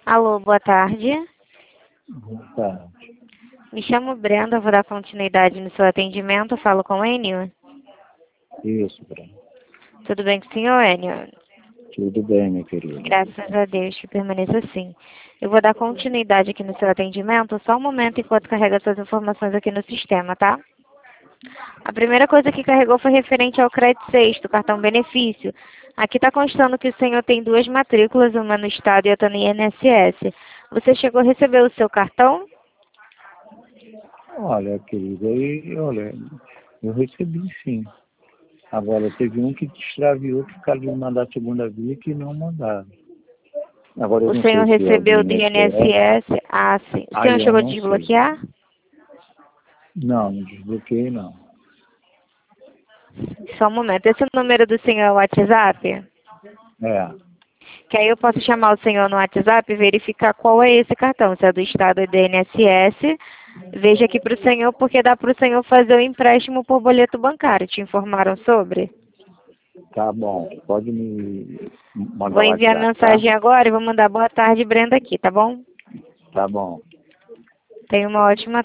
Alô, boa tarde. Boa tarde. Me chamo Brenda, vou dar continuidade no seu atendimento. Falo com o Enio. Isso, Brenda. Tudo bem com o senhor, Enio? Tudo bem, minha querida. Graças a Deus que permaneça assim. Eu vou dar continuidade aqui no seu atendimento, só um momento enquanto carrega suas informações aqui no sistema, tá? A primeira coisa que carregou foi referente ao crédito sexto, cartão benefício. Aqui está constando que o senhor tem 2 matrículas, uma no estado e outra no INSS. Você chegou a receber o seu cartão? Olha, querida, eu recebi sim. Agora, teve um que te extraviou, que ficaram de mandar a segunda via que não mandaram. Agora, eu O não senhor sei se é o do recebeu do INSS. INSS? Ah, sim. O Aí senhor eu chegou a não sei. desbloquear? Não desbloqueei, não. Só um momento. Esse número do senhor é o WhatsApp? É, Que aí eu posso chamar o senhor no WhatsApp e verificar qual é esse cartão, se é do estado ou do INSS. Veja aqui para o senhor, porque dá para o senhor fazer o empréstimo por boleto bancário. Te informaram sobre? tá bom. Pode me mandar Vou o enviar WhatsApp, tá? mensagem agora e vou mandar boa tarde, Brenda, aqui, tá bom? Tá bom. Tenha uma ótima